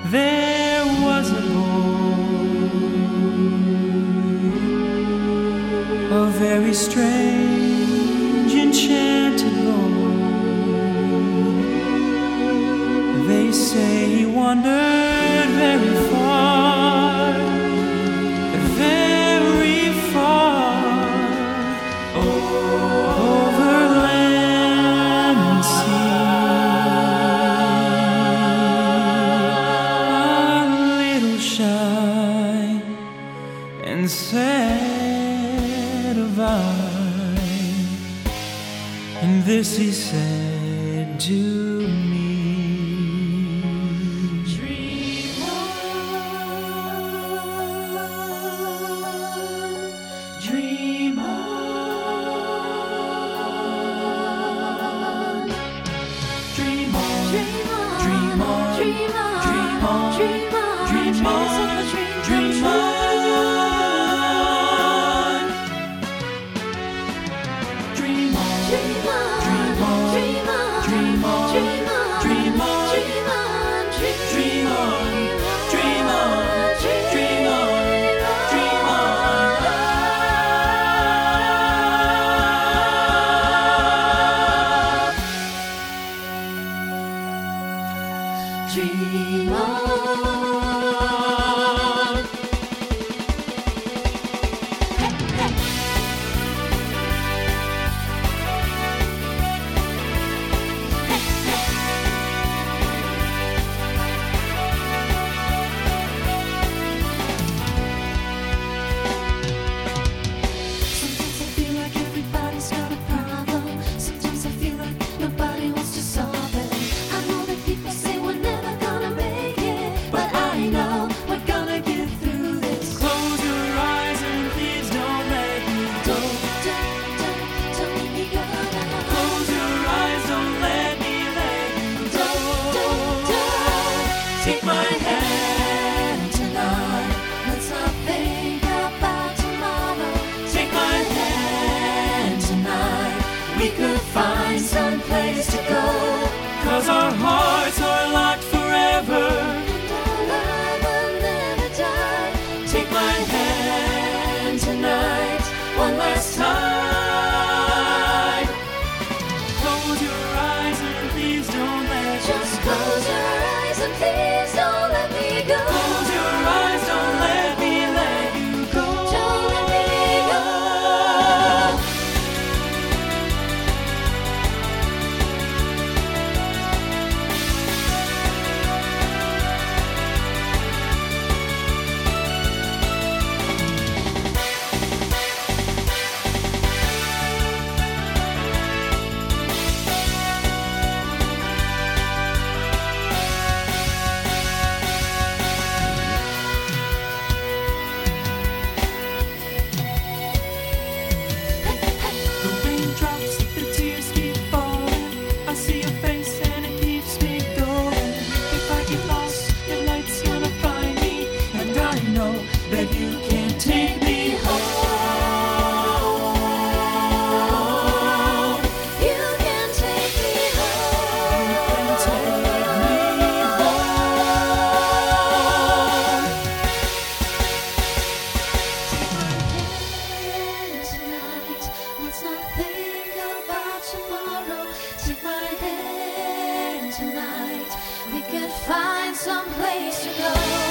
There was a boy, a very strange, enchanted boy. They say he wandered very far, very far, over land and sea. Shy and sad of eye, and this he said to me: Dream on, dream on, dream on, dream on, dream on, dream on, dream on, dream on. Dream on, dream on. Dream on, dream on, dream on, dream on, dream on, dream on, dream on, dream on, dream on, dream on, dream on. Dream on. Take my hand tonight, let's not think about tomorrow. Take my hand tonight, we could find some place to go. 'Cause our hearts are locked forever, and our love will never die. Take my hand tonight, one last time. Close your eyes and please don't let me go. Just close your eyes and please don't let me go. Close your eyes, don't let me let you go. Don't let me go. That you can't take me home. You can take me home. You can take me home. Take my hand tonight, let's not think about tomorrow. Take my hand tonight, we could find some place to go.